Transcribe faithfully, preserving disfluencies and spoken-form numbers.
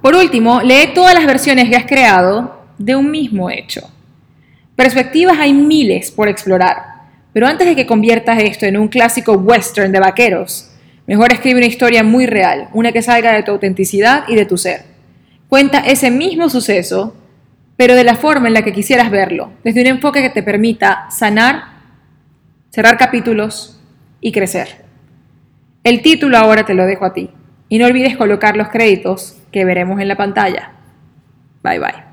Por último, lee todas las versiones que has creado de un mismo hecho. Perspectivas hay miles por explorar, pero antes de que conviertas esto en un clásico western de vaqueros, mejor escribe una historia muy real, una que salga de tu autenticidad y de tu ser. Cuenta ese mismo suceso, pero de la forma en la que quisieras verlo, desde un enfoque que te permita sanar, cerrar capítulos y crecer. El título ahora te lo dejo a ti, y no olvides colocar los créditos que veremos en la pantalla. Bye bye.